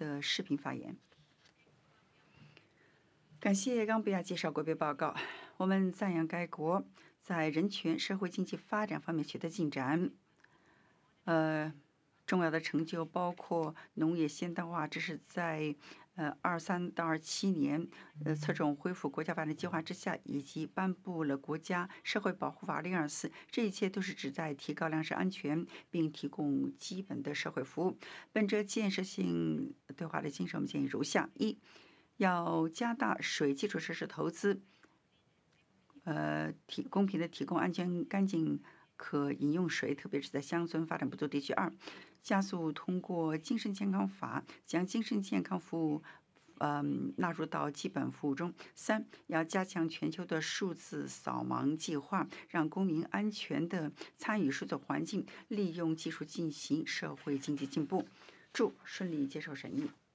的视频发言。感谢冈比亚介绍国别报告。我们赞扬该国在人权、社会经济发展方面取得进展。重要的成就包括农业现代化，这是在23到27年侧重恢复国家发展计划之下，以及颁布了国家社会保护法2024，这一切都是旨在提高粮食安全，并提供基本的社会服务。本着建设性对话的精神，我们建议如下：一，要加大水基础设施投资，公平的提供安全、干净、可饮用水，特别是在乡村发展不足地区。二，加速通过精神健康法将精神健康服务纳入到基本服务中。三，要加强全球的数字扫盲计划，让公民安全的参与数字环境，利用技术进行社会经济进步。祝顺利接受审议。